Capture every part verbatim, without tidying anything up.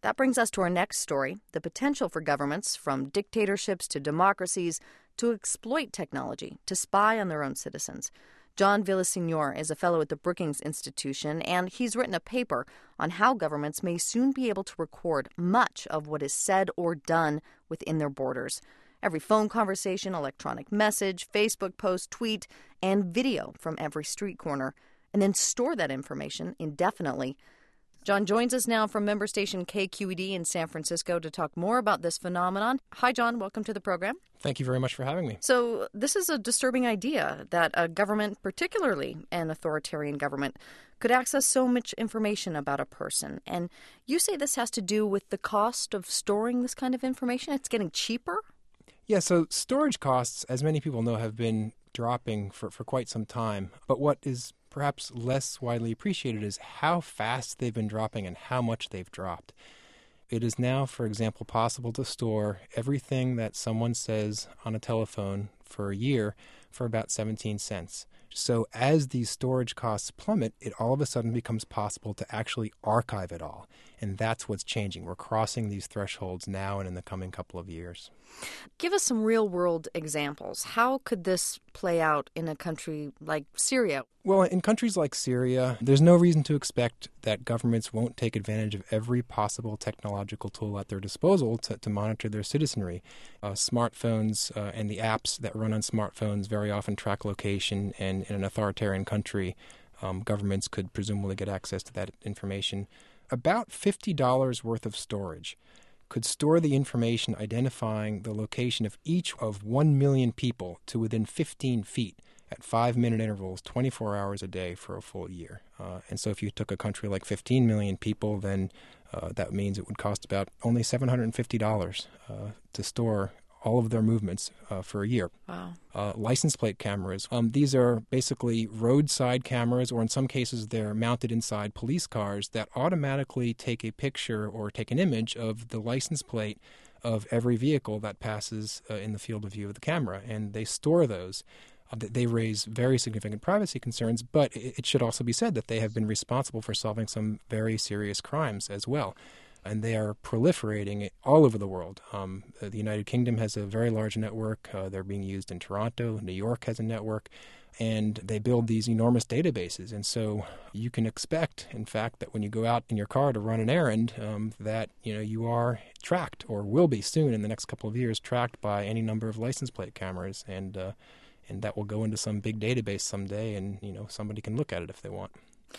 That brings us to our next story, the potential for governments, from dictatorships to democracies, to exploit technology to spy on their own citizens. John Villaseñor is a fellow at the Brookings Institution, and he's written a paper on how governments may soon be able to record much of what is said or done within their borders. Every phone conversation, electronic message, Facebook post, tweet, and video from every street corner, and then store that information indefinitely. John joins us now from member station K Q E D in San Francisco to talk more about this phenomenon. Hi, John. Welcome to the program. Thank you very much for having me. So this is a disturbing idea that a government, particularly an authoritarian government, could access so much information about a person. And you say this has to do with the cost of storing this kind of information? It's getting cheaper? Yeah, so storage costs, as many people know, have been dropping for, for quite some time. But what is perhaps less widely appreciated is how fast they've been dropping and how much they've dropped. It is now, for example, possible to store everything that someone says on a telephone for a year for about seventeen cents. So as these storage costs plummet, it all of a sudden becomes possible to actually archive it all. And that's what's changing. We're crossing these thresholds now and in the coming couple of years. Give us some real-world examples. How could this play out in a country like Syria? Well, in countries like Syria, there's no reason to expect that governments won't take advantage of every possible technological tool at their disposal to, to monitor their citizenry. Uh, smartphones uh, and the apps that run on smartphones very often track location, and in an authoritarian country, um, governments could presumably get access to that information. About fifty dollars worth of storage could store the information identifying the location of each of one million people to within fifteen feet at five-minute intervals, twenty-four hours a day for a full year. Uh, and so if you took a country like fifteen million people, then uh, that means it would cost about only seven hundred fifty dollars uh, to store all of their movements uh, for a year. Wow. Uh, license plate cameras. Um, these are basically roadside cameras, or in some cases they're mounted inside police cars that automatically take a picture or take an image of the license plate of every vehicle that passes uh, in the field of view of the camera. And they store those. Uh, they raise very significant privacy concerns, but it, it should also be said that they have been responsible for solving some very serious crimes as well. And they are proliferating all over the world. Um, the United Kingdom has a very large network. Uh, they're being used in Toronto. New York has a network. And they build these enormous databases. And so you can expect, in fact, that when you go out in your car to run an errand, um, that you know you are tracked, or will be soon in the next couple of years, tracked by any number of license plate cameras. And uh, and that will go into some big database someday, and you know somebody can look at it if they want.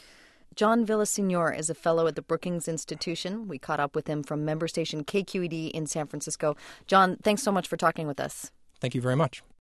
John Villaseñor is a fellow at the Brookings Institution. We caught up with him from member station K Q E D in San Francisco. John, thanks so much for talking with us. Thank you very much.